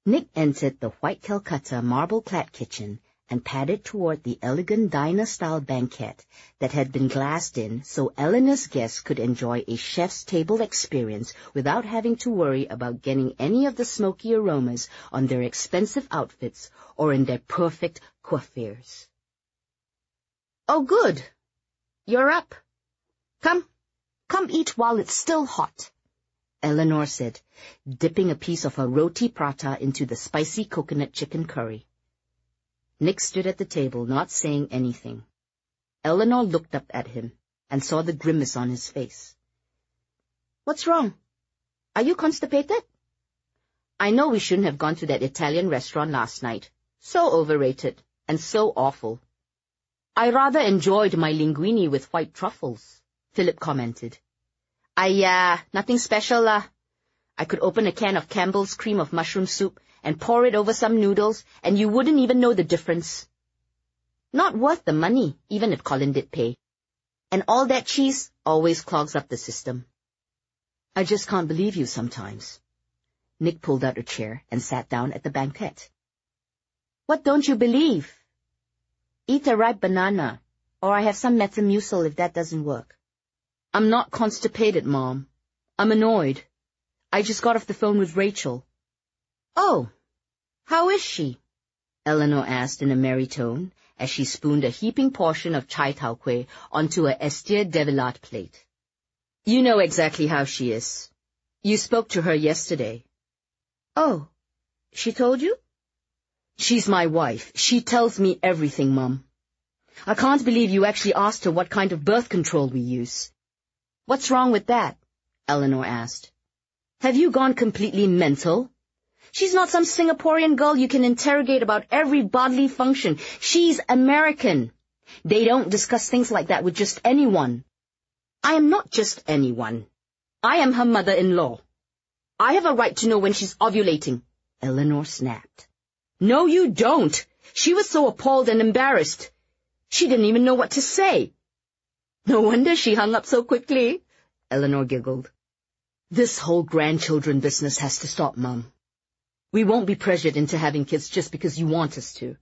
Nick entered the white Calcutta marble-clad kitchen and padded toward the elegant diner-style banquette that had been glassed in so Eleanor's guests could enjoy a chef's table experience without having to worry about getting any of the smoky aromas on their expensive outfits or in their perfect coiffures. "Oh, good. You're up. Come eat while it's still hot," Eleanor said, dipping a piece of her roti prata into the spicy coconut chicken curry. Nick stood at the table, not saying anything. Eleanor looked up at him and saw the grimace on his face. "What's wrong? Are you constipated? I know we shouldn't have gone to that Italian restaurant last night. So overrated and so awful." "I rather enjoyed my linguine with white truffles," Philip commented. Nothing special lah. I could open a can of Campbell's cream of mushroom soup and pour it over some noodles, and you wouldn't even know the difference. Not worth the money, even if Colin did pay. And all that cheese always clogs up the system. "I just can't believe you sometimes." Nick pulled out a chair and sat down at the banquette. "What don't you believe?" "Eat a ripe banana, or I have some Metamucil if that doesn't work." "I'm not constipated, Mom. I'm annoyed. I just got off the phone with Rachel." "Oh, how is she?" Eleanor asked in a merry tone as she spooned a heaping portion of chai tau kueh onto a Estier Devilat plate. "You know exactly how she is. You spoke to her yesterday." "Oh, she told you?" "She's my wife. She tells me everything, Mum. I can't believe you actually asked her what kind of birth control we use." "What's wrong with that?" Eleanor asked. "Have you gone completely mental? She's not some Singaporean girl you can interrogate about every bodily function. She's American. They don't discuss things like that with just anyone." "I am not just anyone. I am her mother-in-law. I have a right to know when she's ovulating," Eleanor snapped. "No, you don't. She was so appalled and embarrassed. She didn't even know what to say." "No wonder she hung up so quickly," Eleanor giggled. "This whole grandchildren business has to stop, Mum. We won't be pressured into having kids just because you want us to."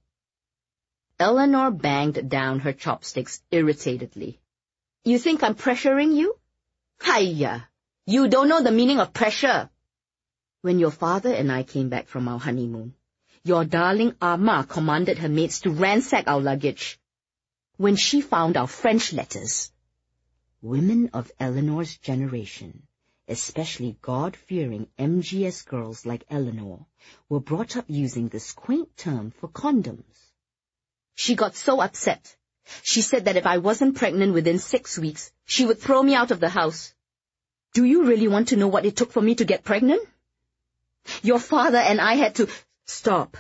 Eleanor banged down her chopsticks irritatedly. "You think I'm pressuring you? Hiya! You don't know the meaning of pressure." "When your father and I came back from our honeymoon, your darling Amma commanded her maids to ransack our luggage. When she found our French letters—" Women of Eleanor's generation, especially God-fearing MGS girls like Eleanor, were brought up using this quaint term for condoms. "She got so upset. She said that if I wasn't pregnant within 6 weeks, she would throw me out of the house." "Do you really want to know what it took for me to get pregnant? Your father and I had to—" Stop.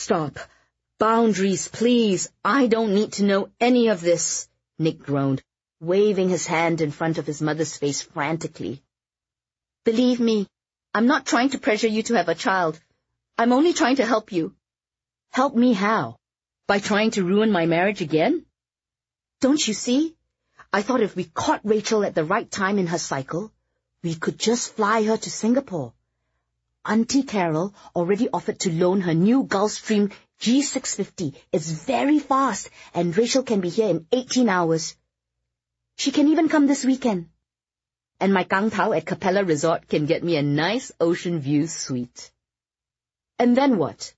"Boundaries, please. I don't need to know any of this," Nick groaned, waving his hand in front of his mother's face frantically. "Believe me, I'm not trying to pressure you to have a child. I'm only trying to help you." "Help me how? By trying to ruin my marriage again?" "Don't you see? I thought if we caught Rachel at the right time in her cycle, we could just fly her to Singapore. Auntie Carol already offered to loan her new Gulfstream G650. It's very fast, and Rachel can be here in 18 hours. She can even come this weekend. And my Kang Tao at Capella Resort can get me a nice ocean view suite." "And then what?"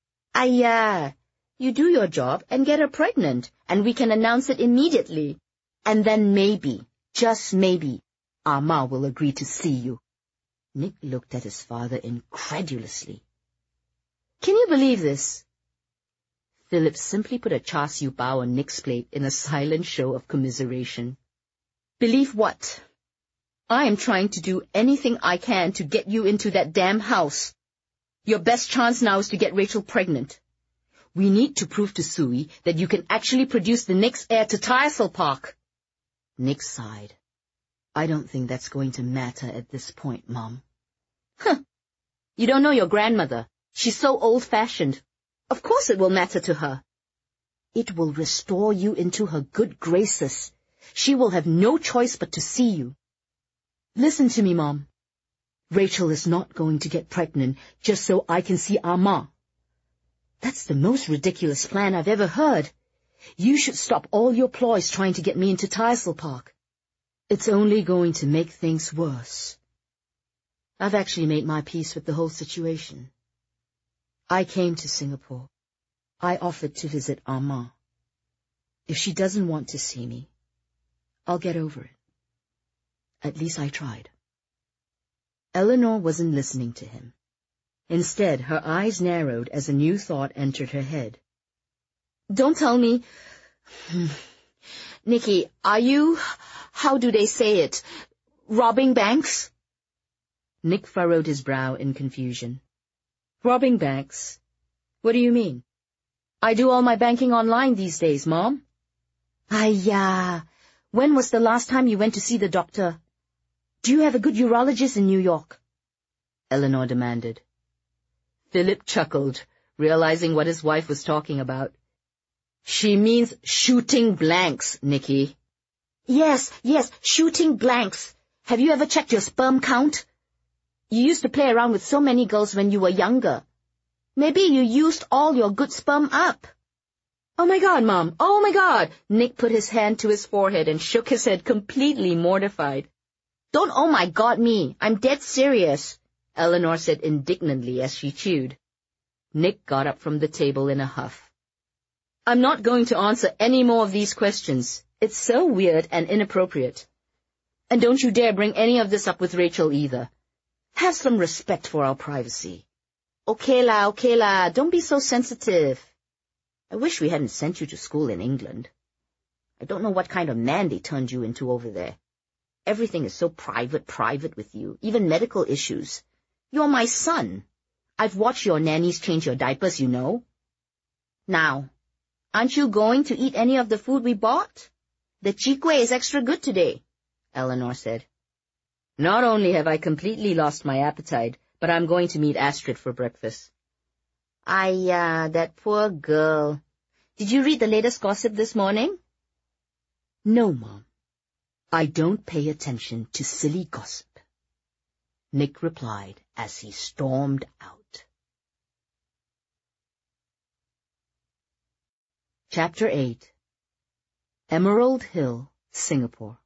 You do your job and get her pregnant, and we can announce it immediately. And then maybe, just maybe, Amma will agree to see you." Nick looked at his father incredulously. "Can you believe this?" Philip simply put a char siu bao on Nick's plate in a silent show of commiseration. "Believe what? I am trying to do anything I can to get you into that damn house. Your best chance now is to get Rachel pregnant. We need to prove to Sui that you can actually produce the next heir to Tyersall Park." Nick sighed. "I don't think that's going to matter at this point, Mom." "Huh. You don't know your grandmother. She's so old-fashioned. Of course it will matter to her." "It will restore you into her good graces. She will have no choice but to see you." "Listen to me, Mom. Rachel is not going to get pregnant just so I can see Armand. That's the most ridiculous plan I've ever heard. You should stop all your ploys trying to get me into Tysel Park. It's only going to make things worse. I've actually made my peace with the whole situation. I came to Singapore. I offered to visit Armand. If she doesn't want to see me, I'll get over it. At least I tried. Eleanor wasn't listening to him. Instead, her eyes narrowed as a new thought entered her head. Don't tell me... Nikki, are you... how do they say it? Robbing banks? Nick furrowed his brow in confusion. Robbing banks? What do you mean? I do all my banking online these days, Mom. When was the last time you went to see the doctor? Do you have a good urologist in New York? Eleanor demanded. Philip chuckled, realizing what his wife was talking about. She means shooting blanks, Nikki. Yes, shooting blanks. Have you ever checked your sperm count? You used to play around with so many girls when you were younger. Maybe you used all your good sperm up. Oh my God, Mom, oh my God! Nick put his hand to his forehead and shook his head, completely mortified. Don't oh my God me, I'm dead serious, Eleanor said indignantly as she chewed. Nick got up from the table in a huff. I'm not going to answer any more of these questions. It's so weird and inappropriate. And don't you dare bring any of this up with Rachel either. Have some respect for our privacy. Okay la, don't be so sensitive. I wish we hadn't sent you to school in England. I don't know what kind of man they turned you into over there. Everything is so private with you, even medical issues. You're my son. I've watched your nannies change your diapers, you know. Now, aren't you going to eat any of the food we bought? The chikwe is extra good today, Eleanor said. Not only have I completely lost my appetite, but I'm going to meet Astrid for breakfast. That poor girl. Did you read the latest gossip this morning? No, Mom. I don't pay attention to silly gossip, Nick replied as he stormed out. Chapter 8. Emerald Hill, Singapore.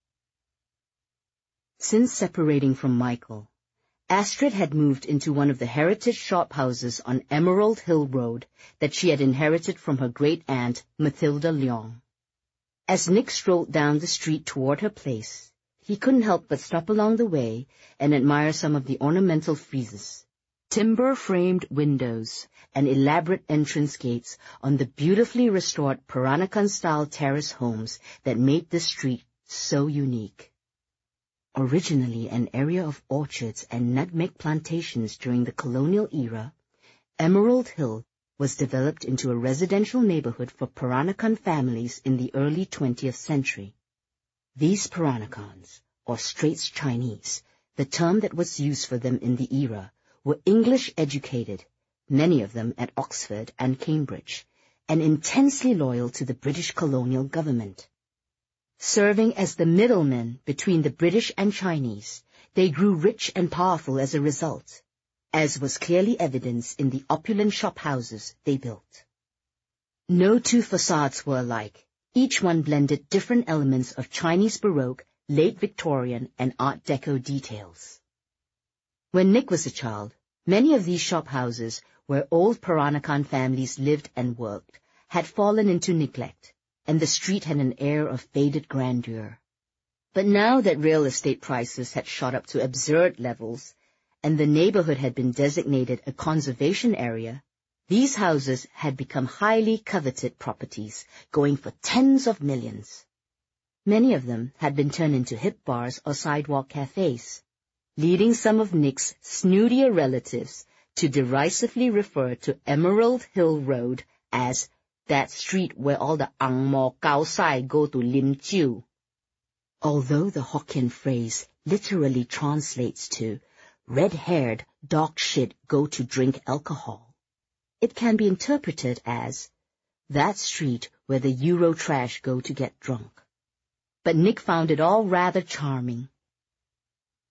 Since separating from Michael, Astrid had moved into one of the heritage shophouses on Emerald Hill Road that she had inherited from her great-aunt, Mathilda Leong. As Nick strolled down the street toward her place, he couldn't help but stop along the way and admire some of the ornamental friezes, timber-framed windows, and elaborate entrance gates on the beautifully restored Peranakan-style terrace homes that made this street so unique. Originally an area of orchards and nutmeg plantations during the colonial era, Emerald Hill was developed into a residential neighborhood for Peranakan families in the early 20th century. These Peranakans, or Straits Chinese, the term that was used for them in the era, were English-educated, many of them at Oxford and Cambridge, and intensely loyal to the British colonial government. Serving as the middlemen between the British and Chinese, they grew rich and powerful as a result, as was clearly evidenced in the opulent shophouses they built. No two facades were alike. Each one blended different elements of Chinese Baroque, late Victorian, and Art Deco details. When Nick was a child, many of these shophouses, where old Peranakan families lived and worked, had fallen into neglect, and the street had an air of faded grandeur. But now that real estate prices had shot up to absurd levels, and the neighborhood had been designated a conservation area, these houses had become highly coveted properties, going for tens of millions. Many of them had been turned into hip bars or sidewalk cafes, leading some of Nick's snootier relatives to derisively refer to Emerald Hill Road as that street where all the Ang Mo Kao Sai go to Lim Chiu. Although the Hokkien phrase literally translates to red-haired dog shit go to drink alcohol, it can be interpreted as that street where the Euro trash go to get drunk. But Nick found it all rather charming.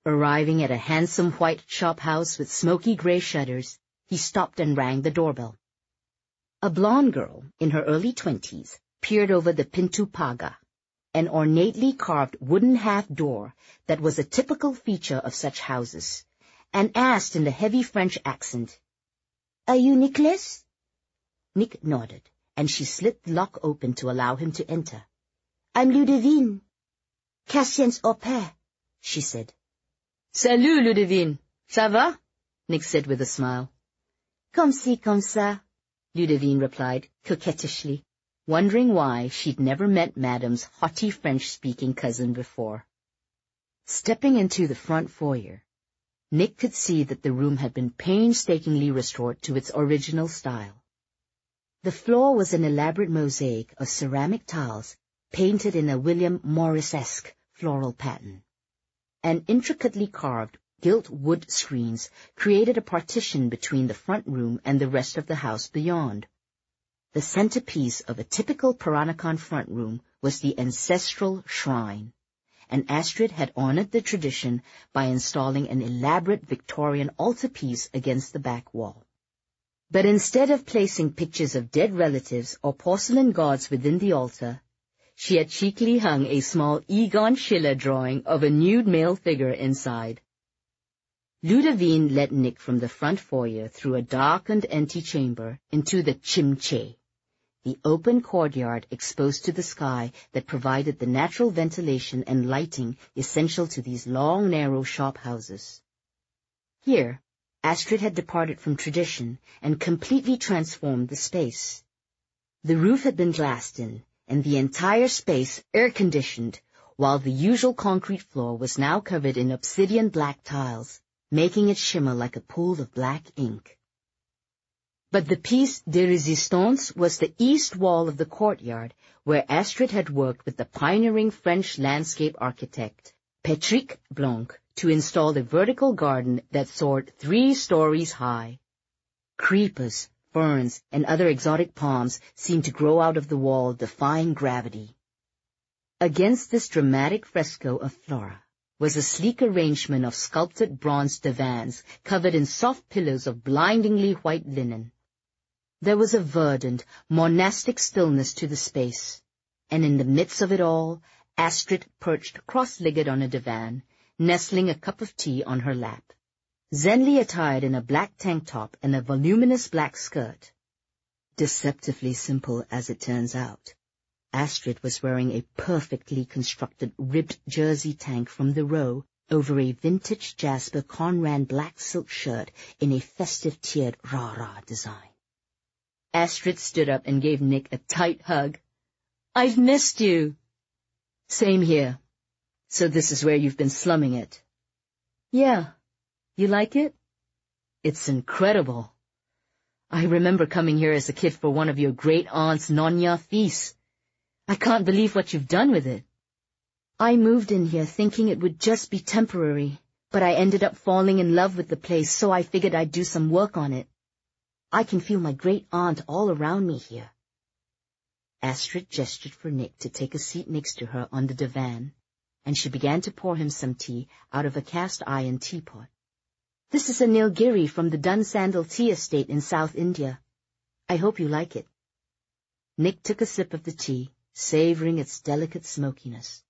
Arriving at a handsome white shop house with smoky gray shutters, he stopped and rang the doorbell. A blonde girl, in her early 20s, peered over the pintu paga, an ornately carved wooden half-door that was a typical feature of such houses, and asked in the heavy French accent, "Are you Nicholas?" Nick nodded, and she slit the lock open to allow him to enter. "I'm Ludivine. Cassien's au pair," she said. "Salut, Ludivine. Ça va?" Nick said with a smile. "Comme ci, comme ça," Ludivine replied coquettishly, wondering why she'd never met Madame's haughty French-speaking cousin before. Stepping into the front foyer, Nick could see that the room had been painstakingly restored to its original style. The floor was an elaborate mosaic of ceramic tiles painted in a William Morris-esque floral pattern. And intricately carved gilt wood screens created a partition between the front room and the rest of the house beyond. The centerpiece of a typical Peranakan front room was the ancestral shrine, and Astrid had honored the tradition by installing an elaborate Victorian altarpiece against the back wall. But instead of placing pictures of dead relatives or porcelain gods within the altar, she had cheekily hung a small Egon Schiele drawing of a nude male figure inside. Ludivine led Nick from the front foyer through a darkened antechamber into the chimche, the open courtyard exposed to the sky that provided the natural ventilation and lighting essential to these long, narrow shop houses. Here, Astrid had departed from tradition and completely transformed the space. The roof had been glassed in, and the entire space air-conditioned, while the usual concrete floor was now covered in obsidian black tiles, making it shimmer like a pool of black ink. But the piece de résistance was the east wall of the courtyard, where Astrid had worked with the pioneering French landscape architect, Patrick Blanc, to install a vertical garden that soared 3 stories high. Creepers, ferns, and other exotic palms seemed to grow out of the wall, defying gravity. Against this dramatic fresco of flora was a sleek arrangement of sculpted bronze divans covered in soft pillows of blindingly white linen. There was a verdant, monastic stillness to the space, and in the midst of it all, Astrid perched cross-legged on a divan, nestling a cup of tea on her lap, zenly attired in a black tank top and a voluminous black skirt. Deceptively simple as it turns out, Astrid was wearing a perfectly constructed ribbed jersey tank from the row over a vintage Jasper Conran black silk shirt in a festive tiered rah-rah design. Astrid stood up and gave Nick a tight hug. "I've missed you." "Same here. So this is where you've been slumming it?" "Yeah. You like it?" "It's incredible. I remember coming here as a kid for one of your great-aunt's Nonya feasts. I can't believe what you've done with it." "I moved in here thinking it would just be temporary, but I ended up falling in love with the place, so I figured I'd do some work on it. I can feel my great-aunt all around me here." Astrid gestured for Nick to take a seat next to her on the divan, and she began to pour him some tea out of a cast-iron teapot. "This is a Nilgiri from the Dunsandel tea estate in South India. I hope you like it." Nick took a sip of the tea, savoring its delicate smokiness.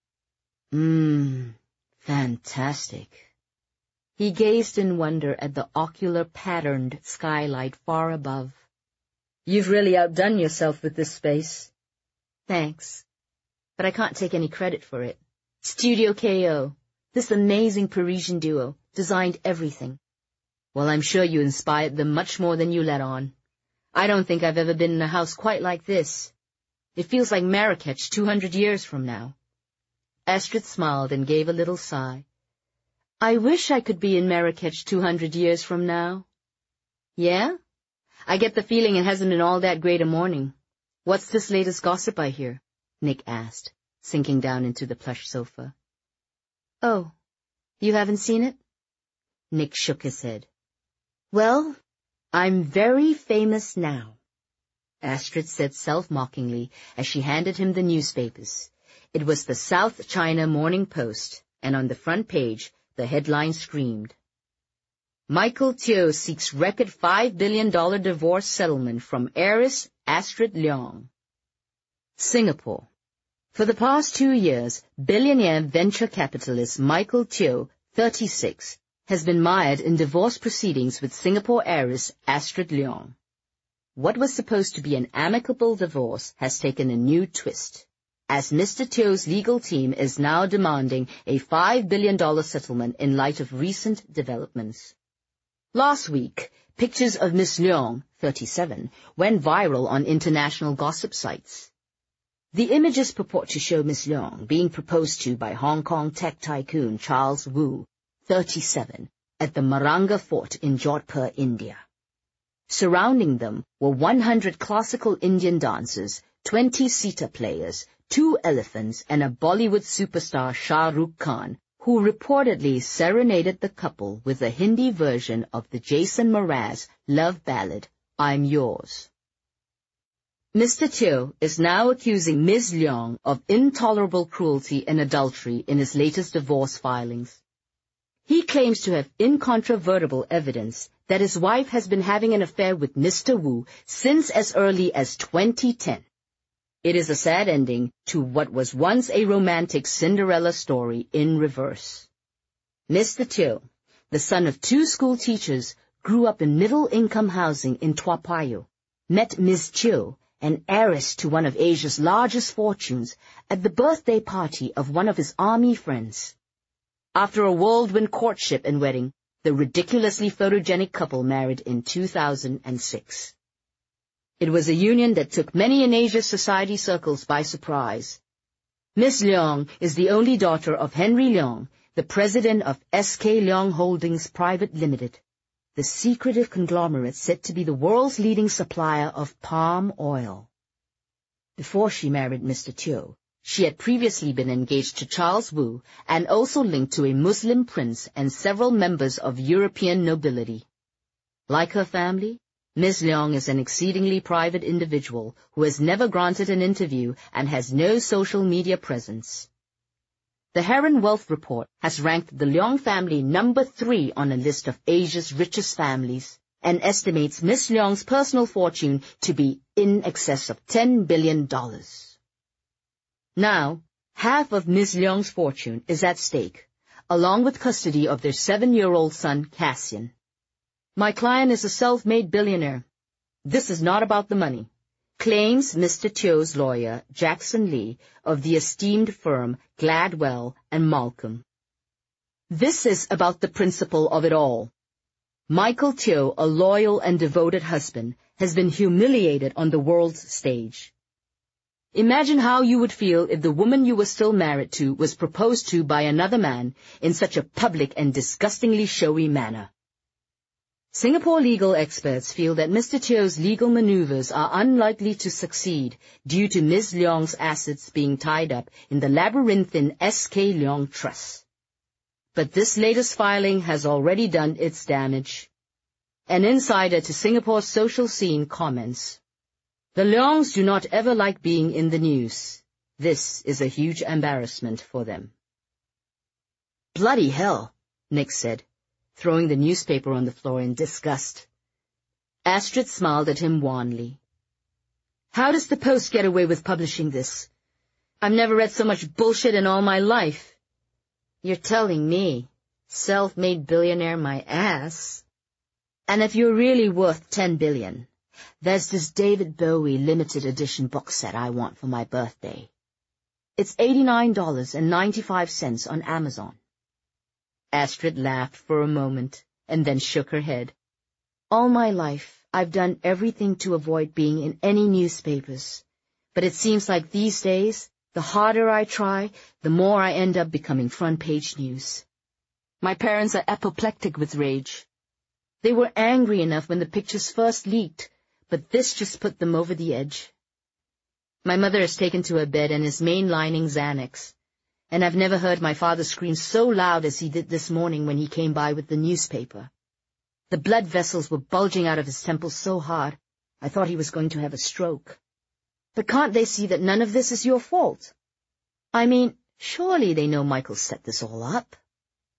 Fantastic." He gazed in wonder at the ocular-patterned skylight far above. "You've really outdone yourself with this space." "Thanks. But I can't take any credit for it. Studio KO, this amazing Parisian duo, designed everything." "Well, I'm sure you inspired them much more than you let on. I don't think I've ever been in a house quite like this. It feels like Marrakech 200 years from now." Astrid smiled and gave a little sigh. "I wish I could be in Marrakech 200 years from now." "Yeah? I get the feeling it hasn't been all that great a morning. What's this latest gossip I hear?" Nick asked, sinking down into the plush sofa. "Oh, you haven't seen it?" Nick shook his head. "Well, I'm very famous now," Astrid said self-mockingly as she handed him the newspapers. It was the South China Morning Post, and on the front page, the headline screamed. Michael Teo seeks record $5 billion divorce settlement from heiress Astrid Leong. Singapore. For the past 2 years, billionaire venture capitalist Michael Teo, 36, has been mired in divorce proceedings with Singapore heiress Astrid Leong. What was supposed to be an amicable divorce has taken a new twist, as Mr. Teo's legal team is now demanding a $5 billion settlement in light of recent developments. Last week, pictures of Miss Leong, 37, went viral on international gossip sites. The images purport to show Miss Leong being proposed to by Hong Kong tech tycoon Charles Wu, 37, at the Maranga Fort in Jodhpur, India. Surrounding them were 100 classical Indian dancers, 20 sitar players, 2 elephants, and a Bollywood superstar Shah Rukh Khan, who reportedly serenaded the couple with a Hindi version of the Jason Mraz love ballad, I'm Yours. Mr. Teo is now accusing Ms. Leong of intolerable cruelty and adultery in his latest divorce filings. He claims to have incontrovertible evidence that his wife has been having an affair with Mr. Wu since as early as 2010. It is a sad ending to what was once a romantic Cinderella story in reverse. Mr. Teo, the son of 2 school teachers, grew up in middle-income housing in Toa Payoh, met Ms. Chiu, an heiress to one of Asia's largest fortunes, at the birthday party of one of his army friends. After a whirlwind courtship and wedding, the ridiculously photogenic couple married in 2006. It was a union that took many in Asia's society circles by surprise. Miss Leong is the only daughter of Henry Leong, the president of SK Leong Holdings Private Limited, the secretive conglomerate said to be the world's leading supplier of palm oil. Before she married Mr. Teo, she had previously been engaged to Charles Wu and also linked to a Muslim prince and several members of European nobility. Like her family, Ms. Leong is an exceedingly private individual who has never granted an interview and has no social media presence. The Heron Wealth Report has ranked the Leong family number 3 on a list of Asia's richest families and estimates Ms. Leong's personal fortune to be in excess of $10 billion. Now, half of Ms. Leong's fortune is at stake, along with custody of their 7-year-old son, Cassian. My client is a self-made billionaire. This is not about the money, claims Mr. Teo's lawyer, Jackson Lee, of the esteemed firm Gladwell and Malcolm. This is about the principle of it all. Michael Teo, a loyal and devoted husband, has been humiliated on the world's stage. Imagine how you would feel if the woman you were still married to was proposed to by another man in such a public and disgustingly showy manner. Singapore legal experts feel that Mr. Teo's legal maneuvers are unlikely to succeed due to Ms. Leong's assets being tied up in the labyrinthine SK Leong Trust. But this latest filing has already done its damage. An insider to Singapore's social scene comments, "The Leongs do not ever like being in the news. This is a huge embarrassment for them." "Bloody hell," Nick said, throwing the newspaper on the floor in disgust. Astrid smiled at him wanly. "How does the Post get away with publishing this? I've never read so much bullshit in all my life." "You're telling me, self-made billionaire my ass. And if you're really worth $10 billion, there's this David Bowie limited edition box set I want for my birthday. It's $89.95 on Amazon." Astrid laughed for a moment and then shook her head. "All my life, I've done everything to avoid being in any newspapers. But it seems like these days, the harder I try, the more I end up becoming front-page news. My parents are apoplectic with rage. They were angry enough when the pictures first leaked, but this just put them over the edge. My mother is taken to her bed and is mainlining Xanax, and I've never heard my father scream so loud as he did this morning when he came by with the newspaper. The blood vessels were bulging out of his temples so hard, I thought he was going to have a stroke. But can't they see that none of this is your fault? I mean, surely they know Michael set this all up."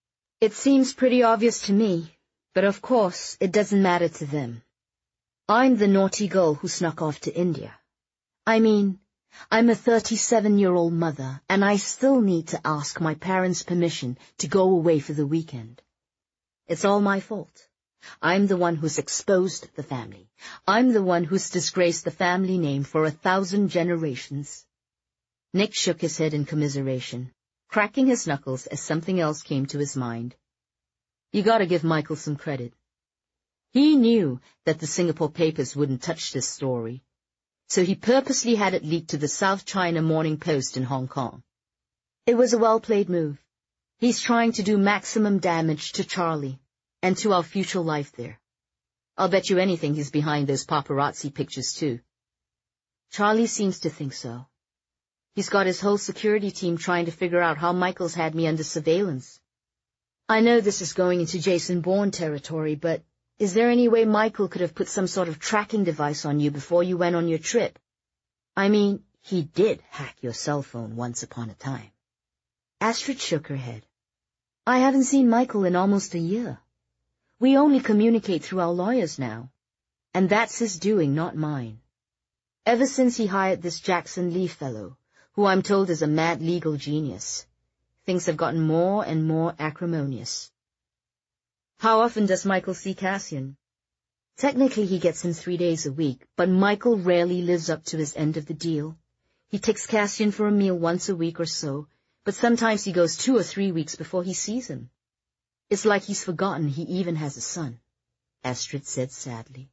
It seems pretty obvious to me, but of course it doesn't matter to them. I'm the naughty girl who snuck off to India. I mean, I'm a 37-year-old mother, and I still need to ask my parents' permission to go away for the weekend. It's all my fault. I'm the one who's exposed the family. I'm the one who's disgraced the family name for 1,000 generations. Nick shook his head in commiseration, cracking his knuckles as something else came to his mind. You gotta give Michael some credit. He knew that the Singapore papers wouldn't touch this story, so he purposely had it leaked to the South China Morning Post in Hong Kong. It was a well-played move. He's trying to do maximum damage to Charlie and to our future life there. I'll bet you anything he's behind those paparazzi pictures, too. Charlie seems to think so. He's got his whole security team trying to figure out how Michael's had me under surveillance. I know this is going into Jason Bourne territory, but is there any way Michael could have put some sort of tracking device on you before you went on your trip? I mean, he did hack your cell phone once upon a time. Astrid shook her head. I haven't seen Michael in almost a year. We only communicate through our lawyers now, and that's his doing, not mine. Ever since he hired this Jackson Lee fellow, who I'm told is a mad legal genius, things have gotten more and more acrimonious. How often does Michael see Cassian? Technically he gets him 3 days a week, but Michael rarely lives up to his end of the deal. He takes Cassian for a meal once a week or so, but sometimes he goes 2 or 3 weeks before he sees him. It's like he's forgotten he even has a son, Astrid said sadly.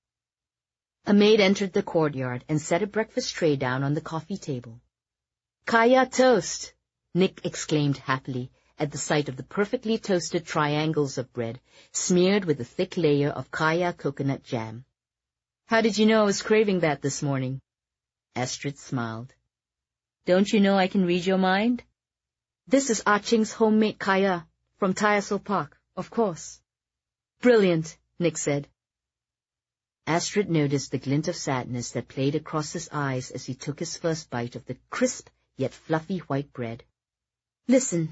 A maid entered the courtyard and set a breakfast tray down on the coffee table. Kaya toast! Nick exclaimed happily at the sight of the perfectly toasted triangles of bread, smeared with a thick layer of Kaya coconut jam. How did you know I was craving that this morning? Astrid smiled. Don't you know I can read your mind? This is Ah Ching's homemade Kaya from Tyersall Park, of course. Brilliant, Nick said. Astrid noticed the glint of sadness that played across his eyes as he took his first bite of the crisp yet fluffy white bread. Listen,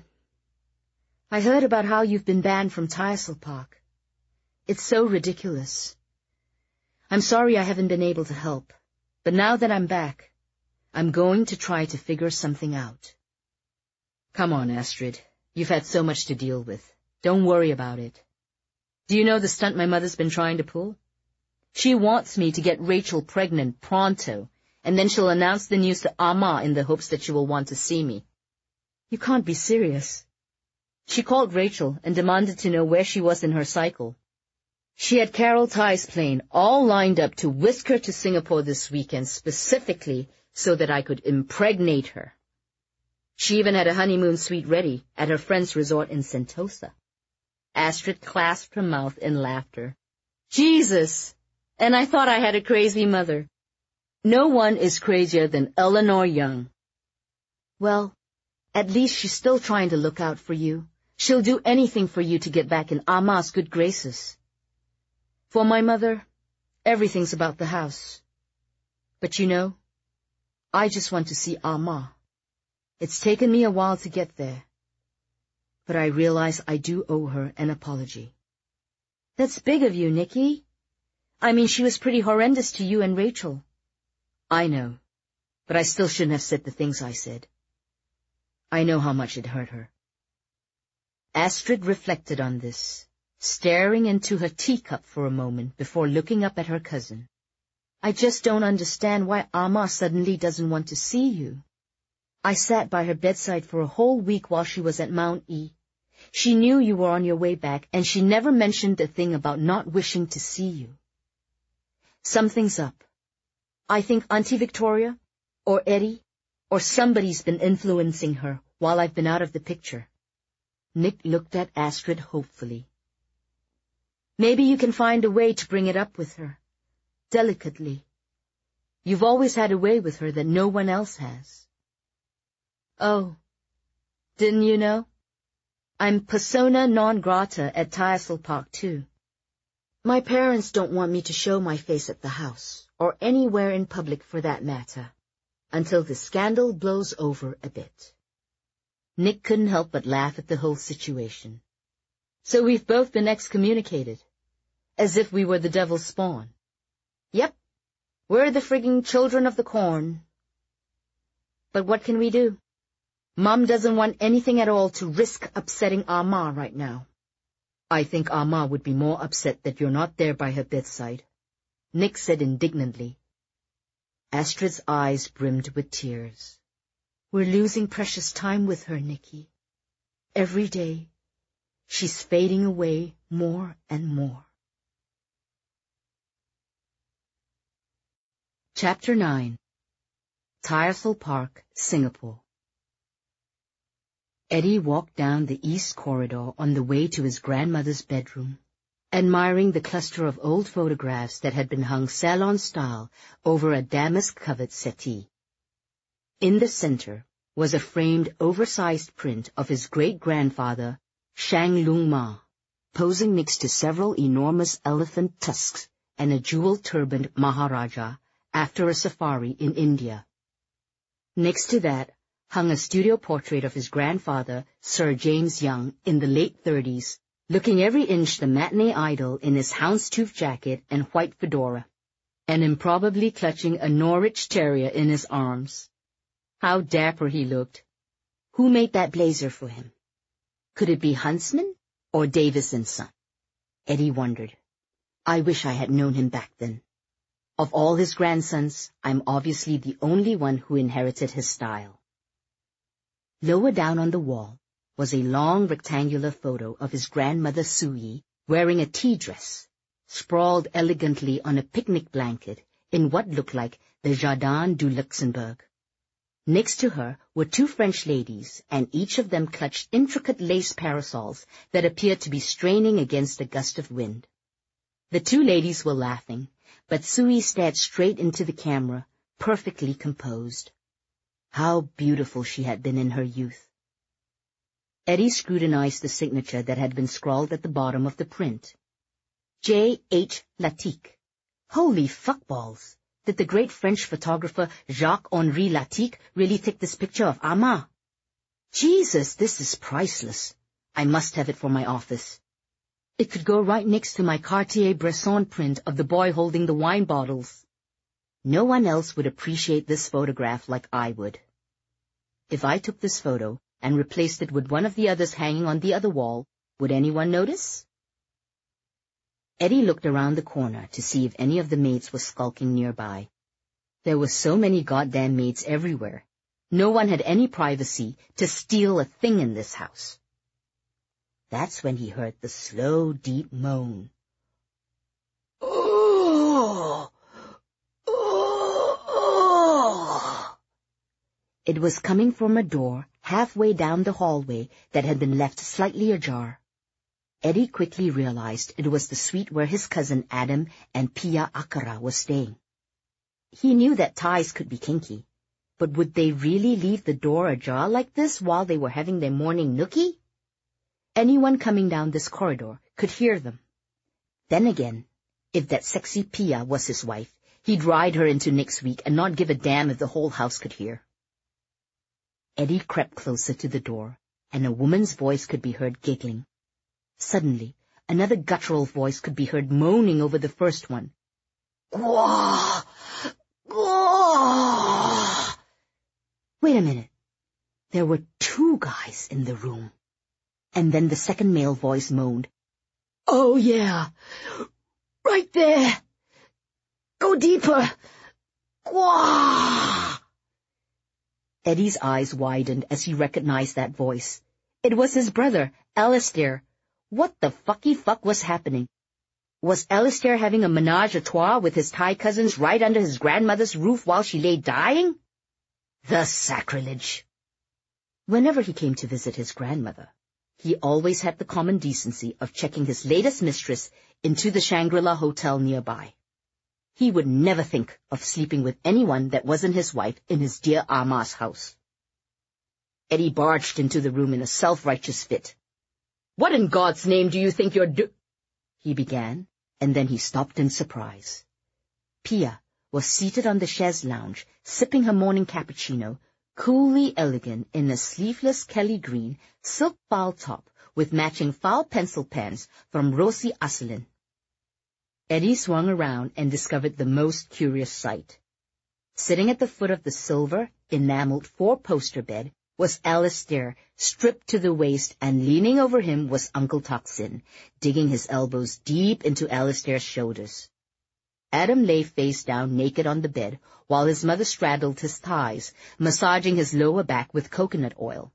I heard about how you've been banned from Tyersall Park. It's so ridiculous. I'm sorry I haven't been able to help, but now that I'm back, I'm going to try to figure something out. Come on, Astrid. You've had so much to deal with. Don't worry about it. Do you know the stunt my mother's been trying to pull? She wants me to get Rachel pregnant pronto, and then she'll announce the news to Amma in the hopes that she will want to see me. You can't be serious. She called Rachel and demanded to know where she was in her cycle. She had Carol Tighe's plane all lined up to whisk her to Singapore this weekend specifically so that I could impregnate her. She even had a honeymoon suite ready at her friend's resort in Sentosa. Astrid clasped her mouth in laughter. Jesus! And I thought I had a crazy mother. No one is crazier than Eleanor Young. Well, at least she's still trying to look out for you. She'll do anything for you to get back in Amma's good graces. For my mother, everything's about the house. But you know, I just want to see Amma. It's taken me a while to get there, but I realize I do owe her an apology. That's big of you, Nicky. I mean, she was pretty horrendous to you and Rachel. I know, but I still shouldn't have said the things I said. I know how much it hurt her. Astrid reflected on this, staring into her teacup for a moment before looking up at her cousin. I just don't understand why Amma suddenly doesn't want to see you. I sat by her bedside for a whole week while she was at Mount E. She knew you were on your way back, and she never mentioned a thing about not wishing to see you. Something's up. I think Auntie Victoria, or Eddie, or somebody's been influencing her while I've been out of the picture. Nick looked at Astrid hopefully. Maybe you can find a way to bring it up with her, delicately. You've always had a way with her that no one else has. Oh, didn't you know? I'm persona non grata at Tyersall Park, too. My parents don't want me to show my face at the house, or anywhere in public for that matter, until the scandal blows over a bit. Nick couldn't help but laugh at the whole situation. So we've both been excommunicated, as if we were the devil's spawn. Yep, we're the frigging children of the corn. But what can we do? Mom doesn't want anything at all to risk upsetting our ma right now. I think our ma would be more upset that you're not there by her bedside, Nick said indignantly. Astrid's eyes brimmed with tears. We're losing precious time with her, Nicky. Every day, she's fading away more and more. Chapter 9. Tyersall Park, Singapore. Eddie walked down the east corridor on the way to his grandmother's bedroom, admiring the cluster of old photographs that had been hung salon-style over a damask-covered settee. In the center was a framed, oversized print of his great-grandfather, Shang Lung Ma, posing next to several enormous elephant tusks and a jewel-turbaned Maharaja after a safari in India. Next to that hung a studio portrait of his grandfather, Sir James Young, in the late 30s, looking every inch the matinee idol in his houndstooth jacket and white fedora, and improbably clutching a Norwich Terrier in his arms. How dapper he looked. Who made that blazer for him? Could it be Huntsman or Davis and Son? Eddie wondered. I wish I had known him back then. Of all his grandsons, I'm obviously the only one who inherited his style. Lower down on the wall was a long rectangular photo of his grandmother Suyi wearing a tea dress, sprawled elegantly on a picnic blanket in what looked like the Jardin du Luxembourg. Next to her were two French ladies, and each of them clutched intricate lace parasols that appeared to be straining against a gust of wind. The two ladies were laughing, but Suyi stared straight into the camera, perfectly composed. How beautiful she had been in her youth. Eddie scrutinized the signature that had been scrawled at the bottom of the print. J. H. Latique. Holy fuckballs! Did the great French photographer Jacques-Henri Latique really take this picture of Ama? Jesus, this is priceless. I must have it for my office. It could go right next to my Cartier-Bresson print of the boy holding the wine bottles. No one else would appreciate this photograph like I would. If I took this photo and replaced it with one of the others hanging on the other wall, would anyone notice? Eddie looked around the corner to see if any of the maids were skulking nearby. There were so many goddamn maids everywhere. No one had any privacy to steal a thing in this house. That's when he heard the slow, deep moan. Oh! Oh! It was coming from a door halfway down the hallway that had been left slightly ajar. Eddie quickly realized it was the suite where his cousin Adam and Pia Akara were staying. He knew that ties could be kinky, but would they really leave the door ajar like this while they were having their morning nookie? Anyone coming down this corridor could hear them. Then again, if that sexy Pia was his wife, he'd ride her into next week and not give a damn if the whole house could hear. Eddie crept closer to the door, and a woman's voice could be heard giggling. Suddenly, another guttural voice could be heard moaning over the first one. Gwah! Gwah! Wait a minute. There were two guys in the room. And then the second male voice moaned. Oh, yeah. Right there. Go deeper. Gwah! Eddie's eyes widened as he recognized that voice. It was his brother, Alistair. What the fuck was happening? Was Alistair having a menage a trois with his Thai cousins right under his grandmother's roof while she lay dying? The sacrilege! Whenever he came to visit his grandmother, he always had the common decency of checking his latest mistress into the Shangri-La Hotel nearby. He would never think of sleeping with anyone that wasn't his wife in his dear Ama's house. Eddie barged into the room in a self-righteous fit. What in God's name do you think you're he began, and then he stopped in surprise. Pia was seated on the chaise lounge, sipping her morning cappuccino, coolly elegant in a sleeveless Kelly green silk foul top with matching foul pencil pens from Rosie Asselin. Eddie swung around and discovered the most curious sight. Sitting at the foot of the silver, enameled four-poster bed was Alistair, stripped to the waist, and leaning over him was Uncle Thaksin, digging his elbows deep into Alistair's shoulders. Adam lay face down naked on the bed, while his mother straddled his thighs, massaging his lower back with coconut oil.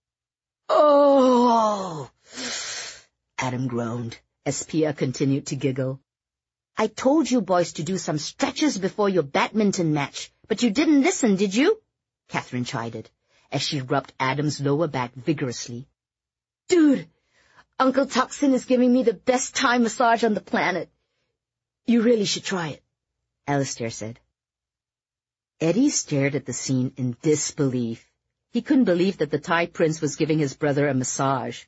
"Oh!" Adam groaned, as Pia continued to giggle. "I told you boys to do some stretches before your badminton match, but you didn't listen, did you?" Catherine chided, as she rubbed Adam's lower back vigorously. "Dude, Uncle Thaksin is giving me the best Thai massage on the planet. You really should try it," Alistair said. Eddie stared at the scene in disbelief. He couldn't believe that the Thai prince was giving his brother a massage.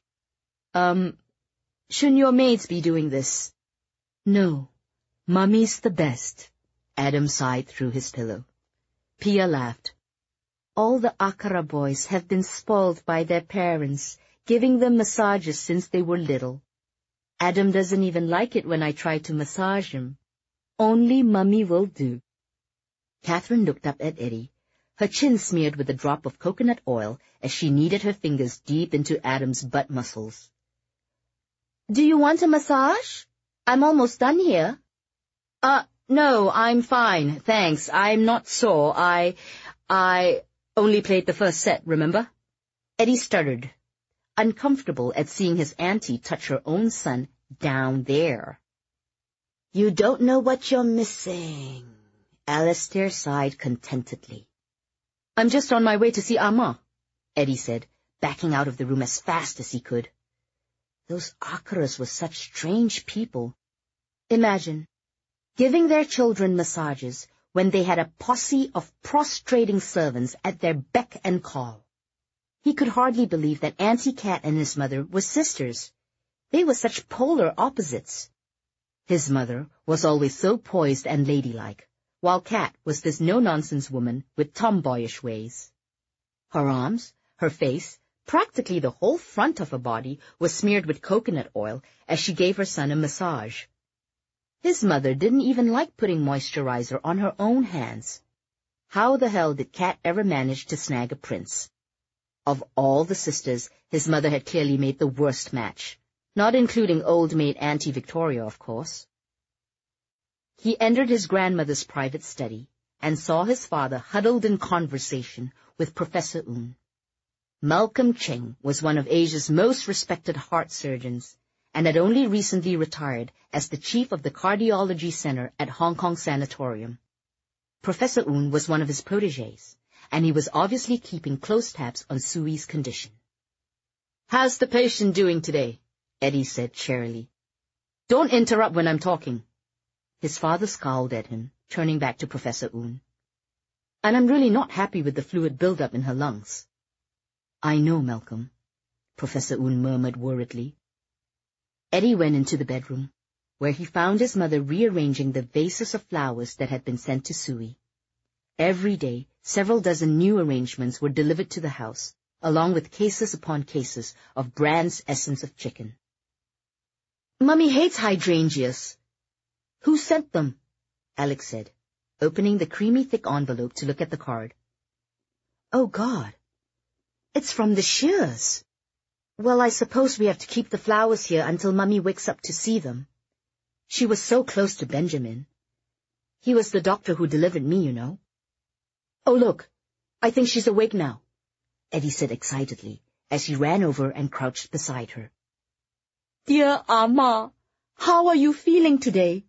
Shouldn't your maids be doing this?" "No, Mummy's the best," Adam sighed through his pillow. Pia laughed. "All the Akara boys have been spoiled by their parents, giving them massages since they were little. Adam doesn't even like it when I try to massage him. Only Mummy will do." Catherine looked up at Eddie, her chin smeared with a drop of coconut oil as she kneaded her fingers deep into Adam's butt muscles. "Do you want a massage? I'm almost done here." No, I'm fine, thanks. I'm not sore. I only played the first set, remember?" Eddie stuttered, uncomfortable at seeing his auntie touch her own son down there. "You don't know what you're missing," Alistair sighed contentedly. "I'm just on my way to see Amma," Eddie said, backing out of the room as fast as he could. Those Akaras were such strange people. Imagine giving their children massages when they had a posse of prostrating servants at their beck and call. He could hardly believe that Auntie Cat and his mother were sisters. They were such polar opposites. His mother was always so poised and ladylike, while Cat was this no-nonsense woman with tomboyish ways. Her arms, her face, practically the whole front of her body was smeared with coconut oil as she gave her son a massage. His mother didn't even like putting moisturizer on her own hands. How the hell did Cat ever manage to snag a prince? Of all the sisters, his mother had clearly made the worst match, not including old maid Auntie Victoria, of course. He entered his grandmother's private study and saw his father huddled in conversation with Professor Un. Malcolm Cheng was one of Asia's most respected heart surgeons, and had only recently retired as the chief of the cardiology center at Hong Kong Sanatorium. Professor Un was one of his protégés, and he was obviously keeping close tabs on Sui's condition. "How's the patient doing today?" Eddie said cheerily. "Don't interrupt when I'm talking." His father scowled at him, turning back to Professor Un. "And I'm really not happy with the fluid buildup in her lungs." "I know, Malcolm," Professor Un murmured worriedly. Eddie went into the bedroom, where he found his mother rearranging the vases of flowers that had been sent to Sui. Every day, several dozen new arrangements were delivered to the house, along with cases upon cases of Brand's essence of chicken. "Mummy hates hydrangeas." "Who sent them?" Alex said, opening the creamy thick envelope to look at the card. "Oh, God. It's from the Shears." "Well, I suppose we have to keep the flowers here until Mummy wakes up to see them. She was so close to Benjamin. He was the doctor who delivered me, you know." "Oh, look, I think she's awake now," Eddie said excitedly, as he ran over and crouched beside her. "Dear Amma, how are you feeling today?"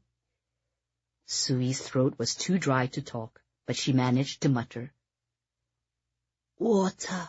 Sui's throat was too dry to talk, but she managed to mutter. "Water."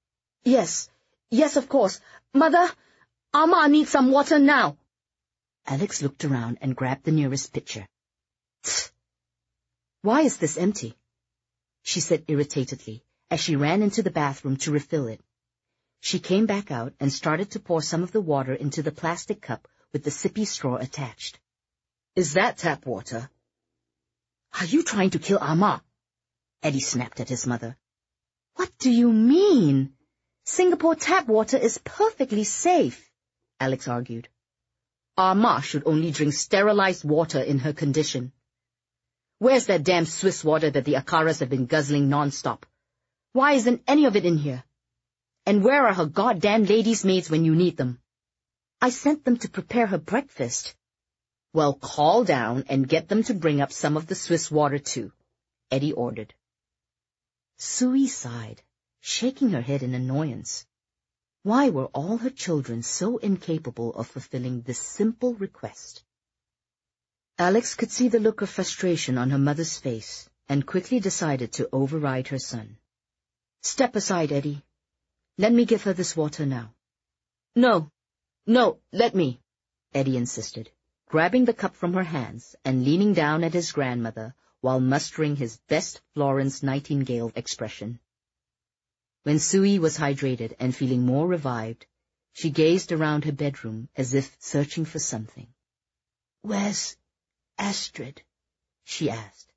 Yes, of course. Mother, Amma needs some water now." Alex looked around and grabbed the nearest pitcher. "Tch! Why is this empty?" she said irritatedly, as she ran into the bathroom to refill it. She came back out and started to pour some of the water into the plastic cup with the sippy straw attached. "Is that tap water?" "Are you trying to kill Amma?" Eddie snapped at his mother. "What do you mean? Singapore tap water is perfectly safe." Alex argued. Amma should only drink sterilized water in her condition. Where's that damn Swiss water that the Akaras have been guzzling non-stop? Why isn't any of it in here? And where are her goddamn ladies' maids when you need them? I sent them to prepare her breakfast. Well, call down and get them to bring up some of the Swiss water too, Eddie ordered. Sui sighed, shaking her head in annoyance. Why were all her children so incapable of fulfilling this simple request? Alex could see the look of frustration on her mother's face and quickly decided to override her son. Step aside, Eddie. Let me give her this water now. No, let me, Eddie insisted, grabbing the cup from her hands and leaning down at his grandmother while mustering his best Florence Nightingale expression. When Sui was hydrated and feeling more revived, she gazed around her bedroom as if searching for something. Where's Astrid? She asked.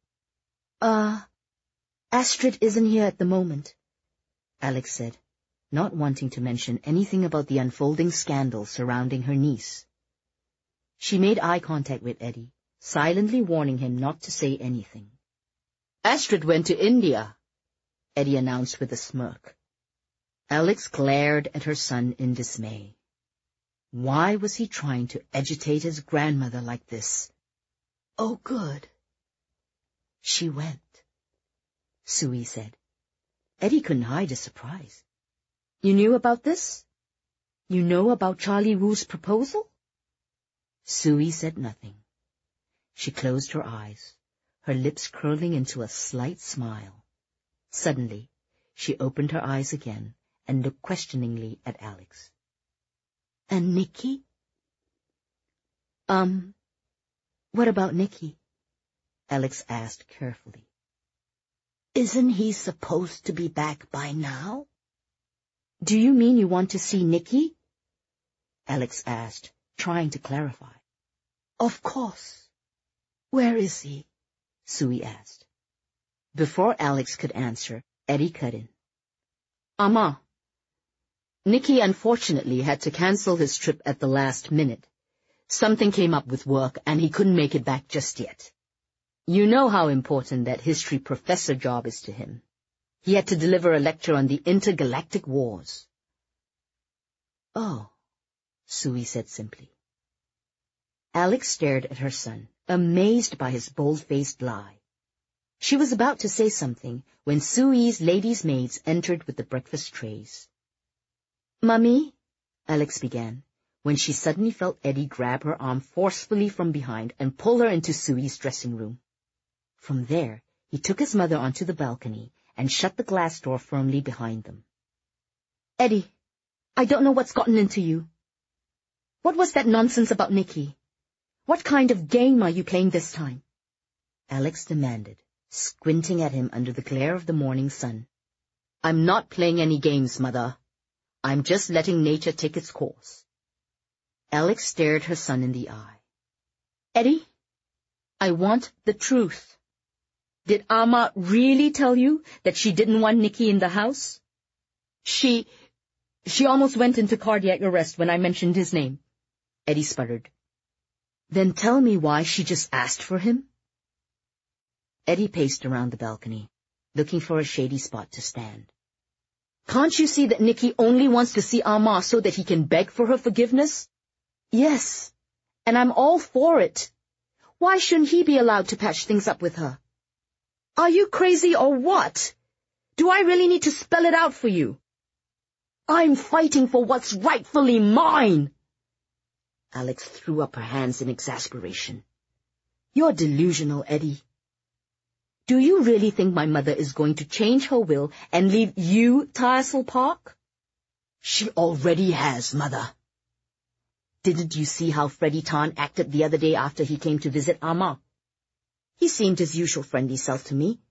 Astrid isn't here at the moment, Alex said, not wanting to mention anything about the unfolding scandal surrounding her niece. She made eye contact with Eddie, silently warning him not to say anything. Astrid went to India, Eddie announced with a smirk. Alex glared at her son in dismay. Why was he trying to agitate his grandmother like this? Oh, good. She went, Sui said. Eddie couldn't hide his surprise. You knew about this? You know about Charlie Wu's proposal? Sui said nothing. She closed her eyes, her lips curling into a slight smile. Suddenly, she opened her eyes again and looked questioningly at Alex. And Nicky? What about Nicky? Alex asked carefully. Isn't he supposed to be back by now? Do you mean you want to see Nicky? Alex asked, trying to clarify. Of course. Where is he? Sui asked. Before Alex could answer, Eddie cut in. Amma, Nicky unfortunately had to cancel his trip at the last minute. Something came up with work and he couldn't make it back just yet. You know how important that history professor job is to him. He had to deliver a lecture on the intergalactic wars. Oh, Sui said simply. Alex stared at her son, amazed by his bold-faced lie. She was about to say something when Sui's ladies' maids entered with the breakfast trays. Mummy, Alex began, when she suddenly felt Eddie grab her arm forcefully from behind and pull her into Sui's dressing room. From there, he took his mother onto the balcony and shut the glass door firmly behind them. Eddie, I don't know what's gotten into you. What was that nonsense about Nicky? What kind of game are you playing this time? Alex demanded, squinting at him under the glare of the morning sun. I'm not playing any games, Mother. I'm just letting nature take its course. Alex stared her son in the eye. Eddie, I want the truth. Did Amma really tell you that she didn't want Nicky in the house? She almost went into cardiac arrest when I mentioned his name, Eddie sputtered. Then tell me why she just asked for him? Eddie paced around the balcony, looking for a shady spot to stand. Can't you see that Nicky only wants to see Amma so that he can beg for her forgiveness? Yes, and I'm all for it. Why shouldn't he be allowed to patch things up with her? Are you crazy or what? Do I really need to spell it out for you? I'm fighting for what's rightfully mine. Alex threw up her hands in exasperation. You're delusional, Eddie. Do you really think my mother is going to change her will and leave you Tyersall Park? She already has, Mother. Didn't you see how Freddie Tan acted the other day after he came to visit Amma? He seemed his usual friendly self to me.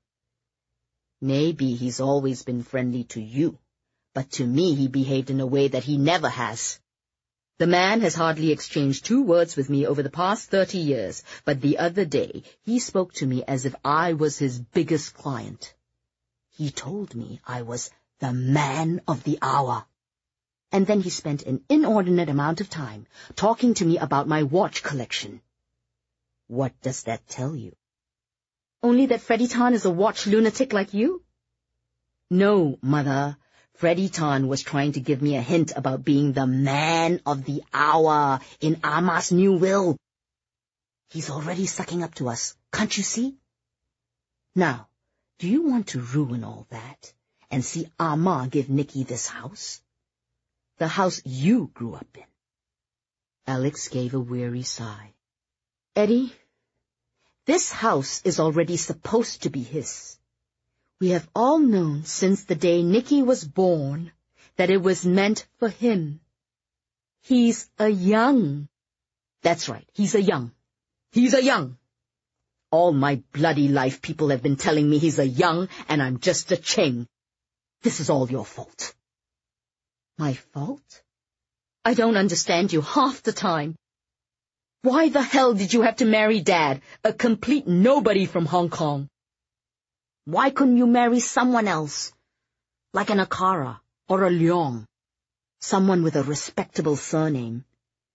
Maybe he's always been friendly to you, but to me he behaved in a way that he never has. The man has hardly exchanged 2 words with me over the past 30 years, but the other day he spoke to me as if I was his biggest client. He told me I was the man of the hour. And then he spent an inordinate amount of time talking to me about my watch collection. What does that tell you? Only that Freddie Tan is a watch lunatic like you? No, Mother. Freddie Tan was trying to give me a hint about being the man of the hour in Ama's new will. He's already sucking up to us, can't you see? Now, do you want to ruin all that and see Ama give Nicky this house? The house you grew up in. Alex gave a weary sigh. Eddie, this house is already supposed to be his. We have all known since the day Nicky was born that it was meant for him. He's a young. That's right, he's a young. He's a young. All my bloody life people have been telling me he's a young and I'm just a ching. This is all your fault. My fault? I don't understand you half the time. Why the hell did you have to marry Dad, a complete nobody from Hong Kong? Why couldn't you marry someone else, like an Akara or a Leong, someone with a respectable surname?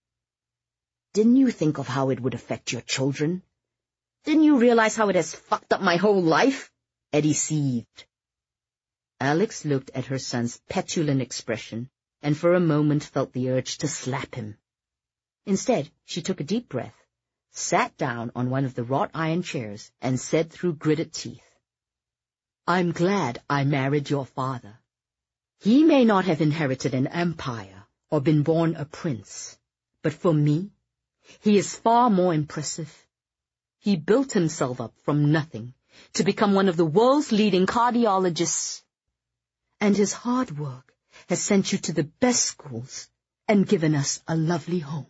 Didn't you think of how it would affect your children? Didn't you realize how it has fucked up my whole life? Eddie seethed. Alex looked at her son's petulant expression and for a moment felt the urge to slap him. Instead, she took a deep breath, sat down on one of the wrought iron chairs, and said through gritted teeth, I'm glad I married your father. He may not have inherited an empire or been born a prince, but for me, he is far more impressive. He built himself up from nothing to become one of the world's leading cardiologists. And his hard work has sent you to the best schools and given us a lovely home.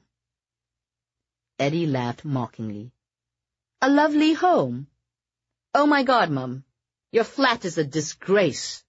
Eddie laughed mockingly. A lovely home? Oh my God, Mum, your flat is a disgrace.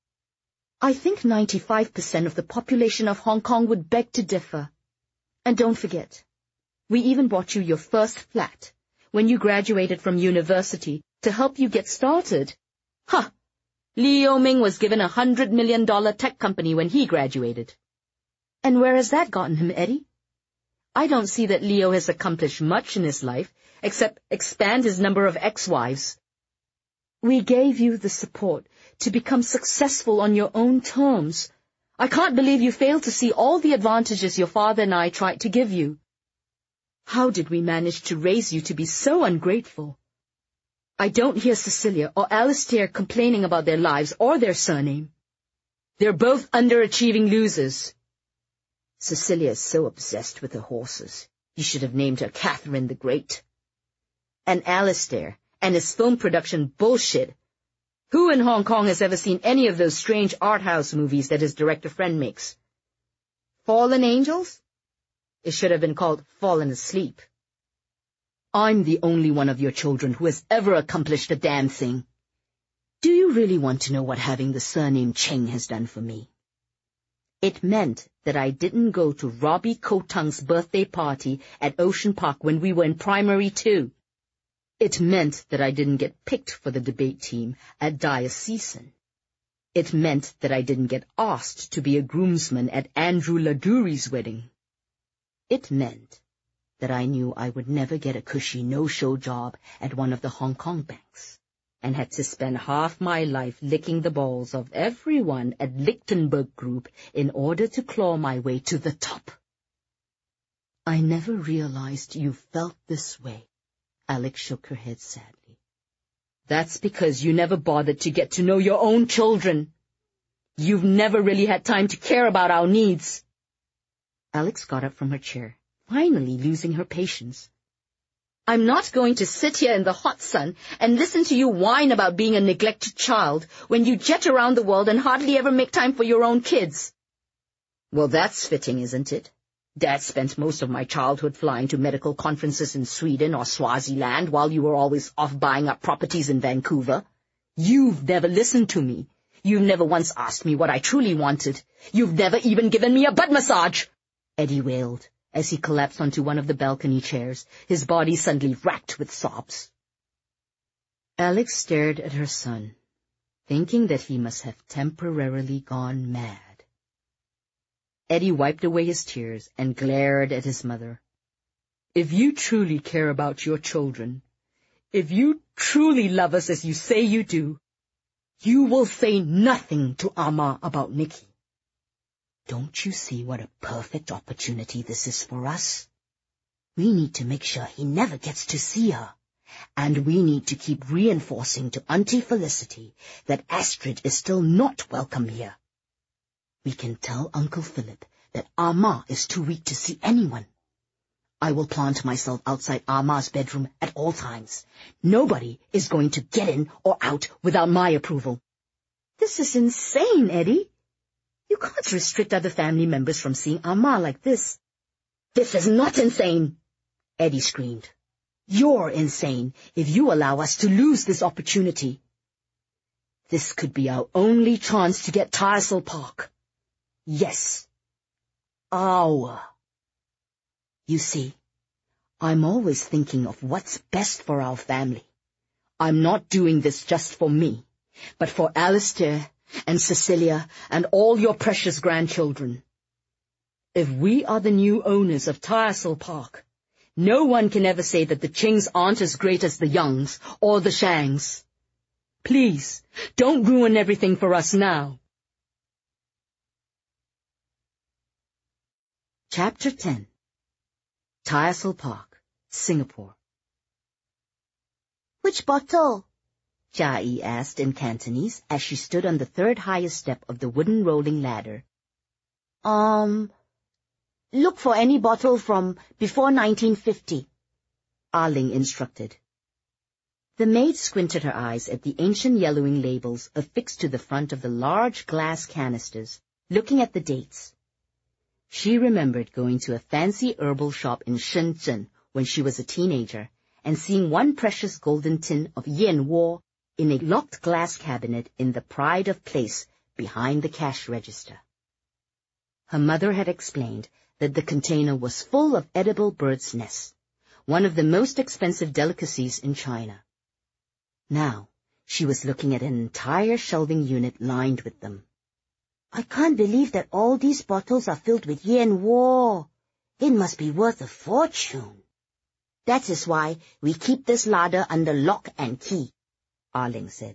I think 95% of the population of Hong Kong would beg to differ. And don't forget, we even bought you your first flat when you graduated from university to help you get started. Huh! Leo Ming was given $100 million tech company when he graduated. And where has that gotten him, Eddie? I don't see that Leo has accomplished much in his life, except expand his number of ex-wives. We gave you the support to become successful on your own terms. I can't believe you failed to see all the advantages your father and I tried to give you. How did we manage to raise you to be so ungrateful? I don't hear Cecilia or Alistair complaining about their lives or their surname. They're both underachieving losers. Cecilia is so obsessed with her horses. You should have named her Catherine the Great. And Alistair and his film production bullshit. Who in Hong Kong has ever seen any of those strange art house movies that his director friend makes? Fallen Angels? It should have been called Fallen Asleep. I'm the only one of your children who has ever accomplished a damn thing. Do you really want to know what having the surname Cheng has done for me? It meant that I didn't go to Robbie Kotung's birthday party at Ocean Park when we were in primary 2. It meant that I didn't get picked for the debate team at Diocesan. It meant that I didn't get asked to be a groomsman at Andrew Laduri's wedding. It meant that I knew I would never get a cushy no-show job at one of the Hong Kong banks, and had to spend half my life licking the balls of everyone at Lichtenberg Group in order to claw my way to the top. I never realized you felt this way. Alex shook her head sadly. That's because you never bothered to get to know your own children. You've never really had time to care about our needs. Alex got up from her chair, finally losing her patience. I'm not going to sit here in the hot sun and listen to you whine about being a neglected child when you jet around the world and hardly ever make time for your own kids. Well, that's fitting, isn't it? Dad spent most of my childhood flying to medical conferences in Sweden or Swaziland while you were always off buying up properties in Vancouver. You've never listened to me. You've never once asked me what I truly wanted. You've never even given me a butt massage, Eddie wailed, as he collapsed onto one of the balcony chairs, his body suddenly racked with sobs. Alex stared at her son, thinking that he must have temporarily gone mad. Eddie wiped away his tears and glared at his mother. If you truly care about your children, if you truly love us as you say you do, you will say nothing to Amma about Nikki. Don't you see what a perfect opportunity this is for us? We need to make sure he never gets to see her. And we need to keep reinforcing to Auntie Felicity that Astrid is still not welcome here. We can tell Uncle Philip that Amma is too weak to see anyone. I will plant myself outside Amma's bedroom at all times. Nobody is going to get in or out without my approval. This is insane, Eddie. You can't restrict other family members from seeing Amma like this. This is not insane, Eddie screamed. You're insane if you allow us to lose this opportunity. This could be our only chance to get Tyersall Park. Yes. Our. You see, I'm always thinking of what's best for our family. I'm not doing this just for me, but for Alistair and Cecilia and all your precious grandchildren. If we are the new owners of Tyersall Park, no one can ever say that the Chings aren't as great as the Youngs or the Shangs. Please, don't ruin everything for us now. Chapter 10. Tyersall Park, Singapore. Which bottle? Jia asked in Cantonese as she stood on the third highest step of the wooden rolling ladder. Look for any bottle from before 1950, Ling instructed. The maid squinted her eyes at the ancient yellowing labels affixed to the front of the large glass canisters, looking at the dates. She remembered going to a fancy herbal shop in Shenzhen when she was a teenager and seeing one precious golden tin of Yan Wo in a locked glass cabinet in the pride of place behind the cash register. Her mother had explained that the container was full of edible birds' nests, one of the most expensive delicacies in China. Now, she was looking at an entire shelving unit lined with them. I can't believe that all these bottles are filled with Yan Wo. It must be worth a fortune. That is why we keep this larder under lock and key, Ling said.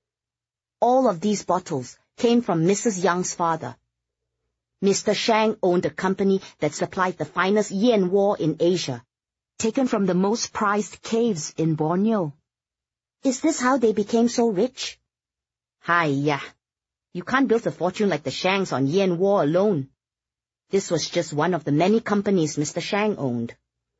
All of these bottles came from Mrs. Young's father. Mr. Shang owned a company that supplied the finest Yan Wo in Asia, taken from the most prized caves in Borneo. Is this how they became so rich? Hiya, you can't build a fortune like the Shangs on Yan Wo alone. This was just one of the many companies Mr. Shang owned.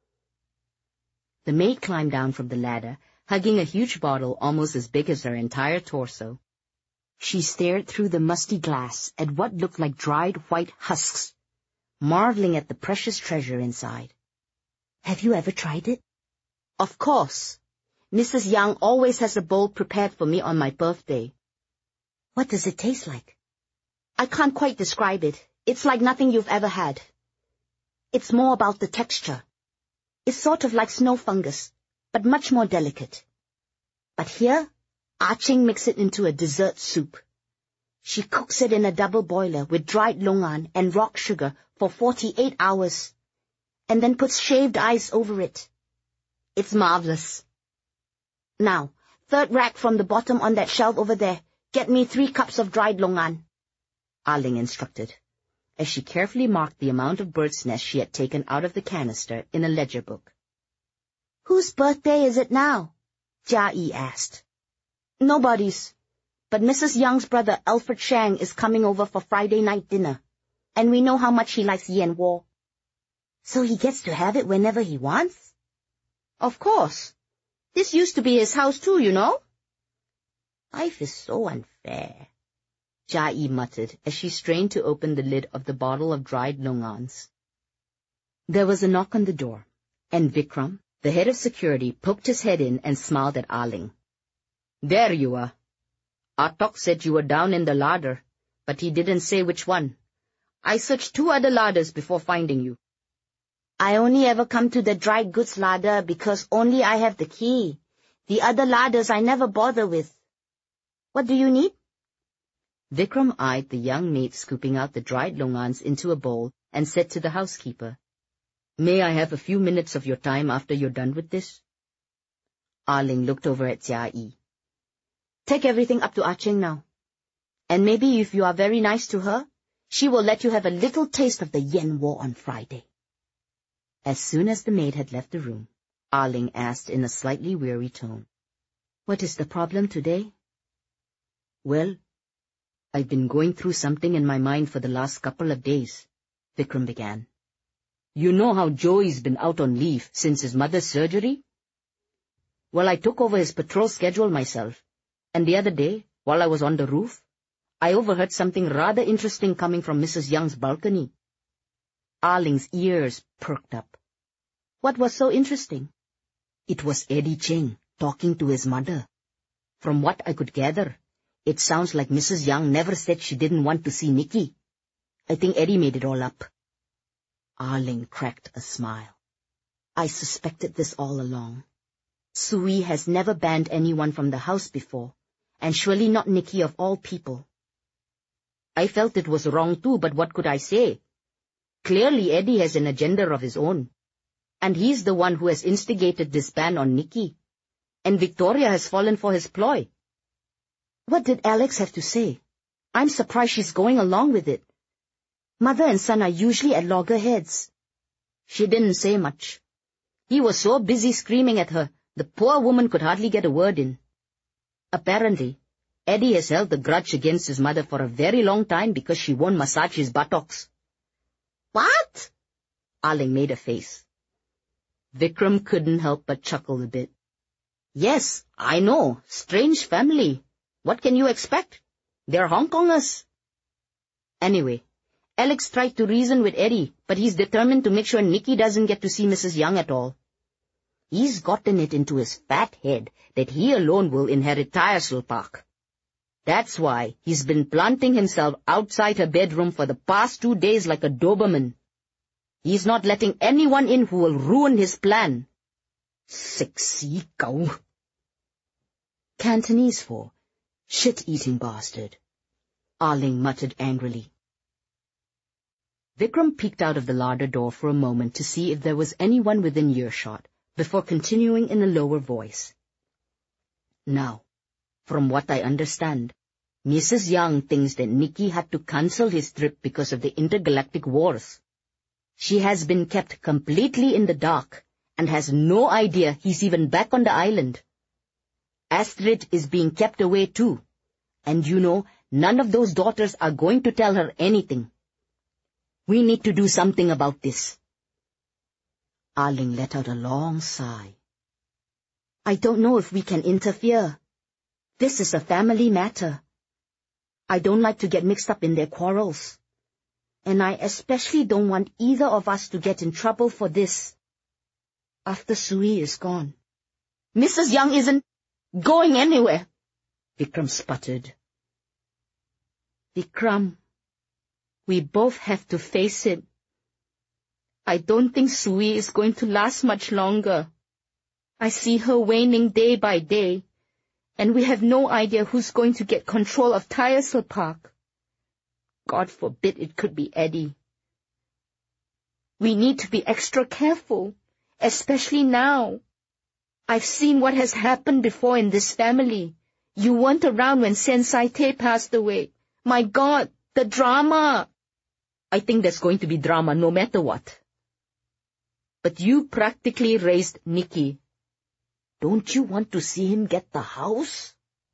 The maid climbed down from the ladder, hugging a huge bottle almost as big as her entire torso. She stared through the musty glass at what looked like dried white husks, marveling at the precious treasure inside. Have you ever tried it? Of course. Mrs. Young always has a bowl prepared for me on my birthday. What does it taste like? I can't quite describe it. It's like nothing you've ever had. It's more about the texture. It's sort of like snow fungus, but much more delicate. But here, Ching makes it into a dessert soup. She cooks it in a double boiler with dried longan and rock sugar for 48 hours, and then puts shaved ice over it. It's marvelous. Now, third rack from the bottom on that shelf over there. Get me 3 cups of dried longan, Ling instructed, as she carefully marked the amount of bird's nest she had taken out of the canister in a ledger book. Whose birthday is it now? Jia asked. Nobody's, but Mrs. Young's brother Alfred Shang is coming over for Friday night dinner, and we know how much he likes Yan Wo. So he gets to have it whenever he wants? Of course. This used to be his house too, you know. Life is so unfair, Jia muttered as she strained to open the lid of the bottle of dried longans. There was a knock on the door, and Vikram, the head of security, poked his head in and smiled at Ling. There you are. Atok said you were down in the larder, but he didn't say which one. I searched 2 other larders before finding you. I only ever come to the dry goods larder because only I have the key. The other larders I never bother with. What do you need? Vikram eyed the young maid scooping out the dried longans into a bowl and said to the housekeeper, "May I have a few minutes of your time after you're done with this?" Ling looked over at Jia Yi. "Take everything up to Ah Cheng now. And maybe if you are very nice to her, she will let you have a little taste of the Yen War on Friday." As soon as the maid had left the room, Ling asked in a slightly weary tone, "What is the problem today?" "Well, I've been going through something in my mind for the last couple of days," Vikram began. "You know how Joey's been out on leave since his mother's surgery? Well, I took over his patrol schedule myself, and the other day, while I was on the roof, I overheard something rather interesting coming from Mrs. Young's balcony." Ling's ears perked up. What was so interesting? It was Eddie Cheng talking to his mother. From what I could gather, it sounds like Mrs. Young never said she didn't want to see Nicky. I think Eddie made it all up. Ling cracked a smile. "I suspected this all along. Sui has never banned anyone from the house before, and surely not Nicky of all people. I felt it was wrong too, but what could I say? Clearly Eddie has an agenda of his own, and he's the one who has instigated this ban on Nicky, and Victoria has fallen for his ploy." "What did Alex have to say? I'm surprised she's going along with it. Mother and son are usually at loggerheads." "She didn't say much. He was so busy screaming at her, the poor woman could hardly get a word in. Apparently, Eddie has held a grudge against his mother for a very long time because she won't massage his buttocks." "What?" Ling made a face. Vikram couldn't help but chuckle a bit. "Yes, I know, strange family. What can you expect? They're Hong Kongers." "Anyway, Alex tried to reason with Eddie, but he's determined to make sure Nicky doesn't get to see Mrs. Young at all. He's gotten it into his fat head that he alone will inherit Tyersall Park. That's why he's been planting himself outside her bedroom for the past 2 days like a Doberman. He's not letting anyone in who will ruin his plan. Sexy cow." Cantonese for shit-eating bastard, Ling muttered angrily. Vikram peeked out of the larder door for a moment to see if there was anyone within earshot, before continuing in a lower voice. "Now, from what I understand, Mrs. Young thinks that Nicky had to cancel his trip because of the intergalactic wars. She has been kept completely in the dark and has no idea he's even back on the island. Astrid is being kept away too, and you know, none of those daughters are going to tell her anything. We need to do something about this." Ling let out a long sigh. "I don't know if we can interfere. This is a family matter. I don't like to get mixed up in their quarrels. And I especially don't want either of us to get in trouble for this. After Sui is gone." "Mrs. Young isn't going anywhere," Vikram sputtered. "Vikram, we both have to face it. I don't think Sui is going to last much longer. I see her waning day by day, and we have no idea who's going to get control of Tyersall Park. God forbid it could be Eddie. We need to be extra careful, especially now. I've seen what has happened before in this family. You weren't around when Sensai Te passed away. My God, the drama!" "I think there's going to be drama no matter what. But you practically raised Nicky. Don't you want to see him get the house?"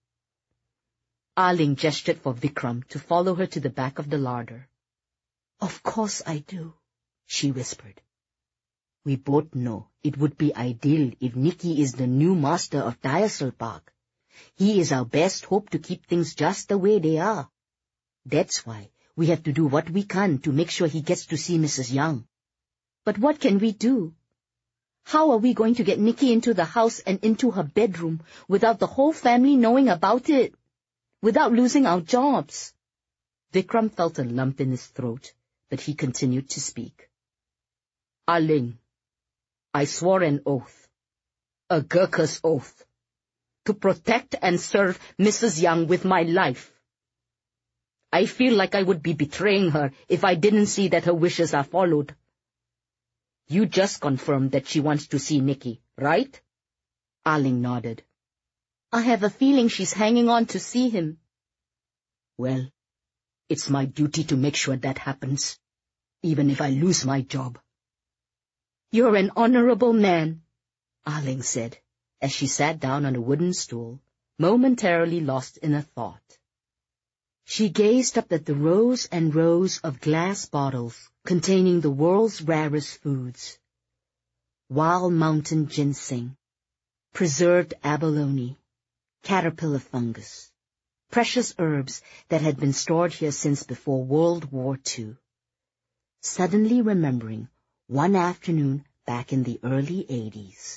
Ling gestured for Vikram to follow her to the back of the larder. "Of course I do," she whispered. "We both know it would be ideal if Nicky is the new master of Tyersall Park. He is our best hope to keep things just the way they are. That's why we have to do what we can to make sure he gets to see Mrs. Young." "But what can we do? How are we going to get Nicky into the house and into her bedroom without the whole family knowing about it? Without losing our jobs?" Vikram felt a lump in his throat, but he continued to speak. "Ling, I swore an oath, a Gurkha's oath, to protect and serve Mrs. Young with my life. I feel like I would be betraying her if I didn't see that her wishes are followed. You just confirmed that she wants to see Nicky, right? Arling nodded. I have a feeling she's hanging on to see him. Well, it's my duty to make sure that happens, even if I lose my job. You're an honorable man, Arling said, as she sat down on a wooden stool, momentarily lost in a thought. She gazed up at the rows and rows of glass bottles containing the world's rarest foods. Wild mountain ginseng, preserved abalone, caterpillar fungus, precious herbs that had been stored here since before World War II. Suddenly remembering one afternoon back in the early 80s.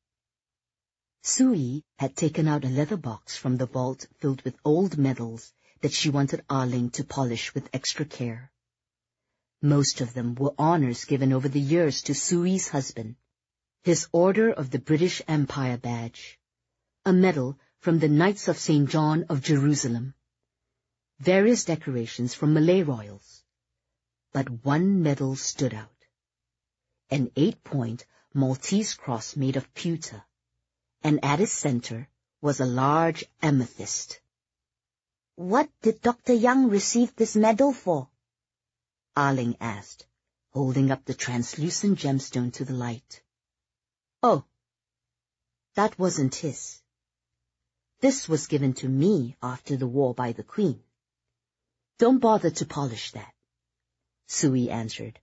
Sui had taken out a leather box from the vault filled with old medals that she wanted Arling to polish with extra care. Most of them were honors given over the years to Sui's husband, his Order of the British Empire badge, a medal from the Knights of St. John of Jerusalem, various decorations from Malay royals. But one medal stood out. An 8-point Maltese cross made of pewter, and at its center was a large amethyst. What did Dr. Young receive this medal for? Arling asked, holding up the translucent gemstone to the light. Oh, that wasn't his. This was given to me after the war by the Queen. Don't bother to polish that, Sui answered.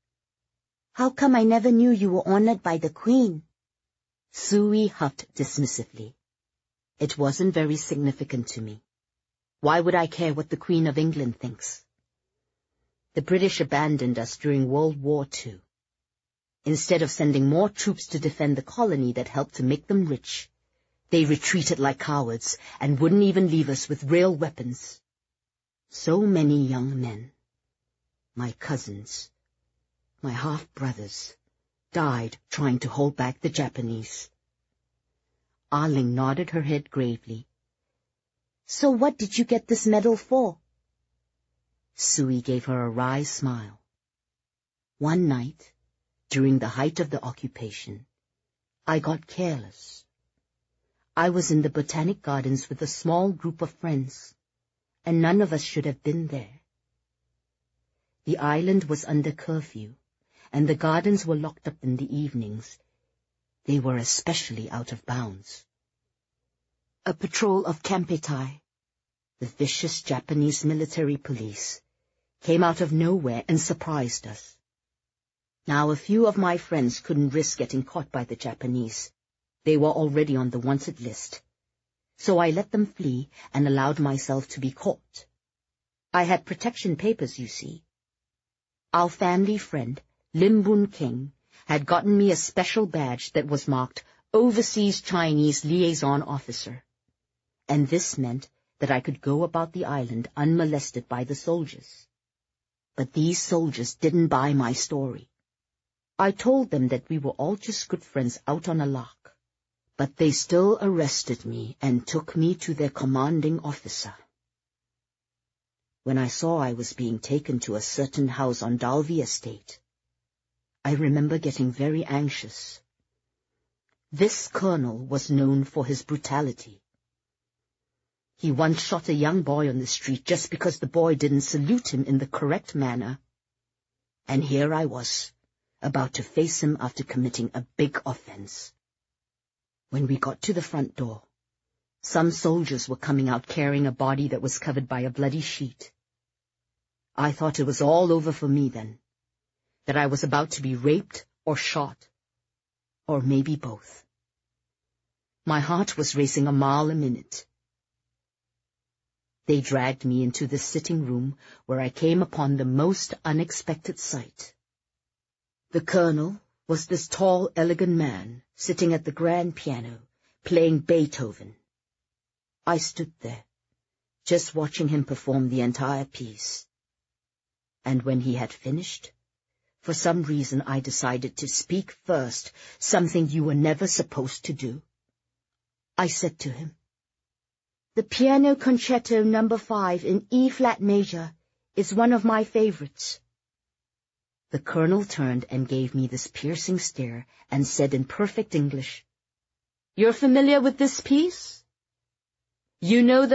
How come I never knew you were honored by the Queen? Sui huffed dismissively. It wasn't very significant to me. Why would I care what the Queen of England thinks? The British abandoned us during World War II. Instead of sending more troops to defend the colony that helped to make them rich, they retreated like cowards and wouldn't even leave us with real weapons. So many young men, my cousins, my half-brothers, died trying to hold back the Japanese. Arling nodded her head gravely. So what did you get this medal for? Sui gave her a wry smile. One night, during the height of the occupation, I got careless. I was in the Botanic Gardens with a small group of friends, and none of us should have been there. The island was under curfew, and the gardens were locked up in the evenings. They were especially out of bounds. A patrol of Kampetai, the vicious Japanese military police, came out of nowhere and surprised us. Now, a few of my friends couldn't risk getting caught by the Japanese. They were already on the wanted list. So I let them flee and allowed myself to be caught. I had protection papers, you see. Our family friend, Lim Boon King, had gotten me a special badge that was marked Overseas Chinese Liaison Officer. And this meant that I could go about the island unmolested by the soldiers. But these soldiers didn't buy my story. I told them that we were all just good friends out on a lark, but they still arrested me and took me to their commanding officer. When I saw I was being taken to a certain house on Dalby Estate, I remember getting very anxious. This colonel was known for his brutality. He once shot a young boy on the street just because the boy didn't salute him in the correct manner. And here I was, about to face him after committing a big offense. When we got to the front door, some soldiers were coming out carrying a body that was covered by a bloody sheet. I thought it was all over for me then, that I was about to be raped or shot, or maybe both. My heart was racing a mile a minute. They dragged me into the sitting room where I came upon the most unexpected sight. The colonel was this tall, elegant man sitting at the grand piano, playing Beethoven. I stood there, just watching him perform the entire piece. And when he had finished, for some reason I decided to speak first, something you were never supposed to do. I said to him, The Piano Concerto No. 5 in E-flat major is one of my favorites." The colonel turned and gave me this piercing stare and said in perfect English, "You're familiar with this piece? You know the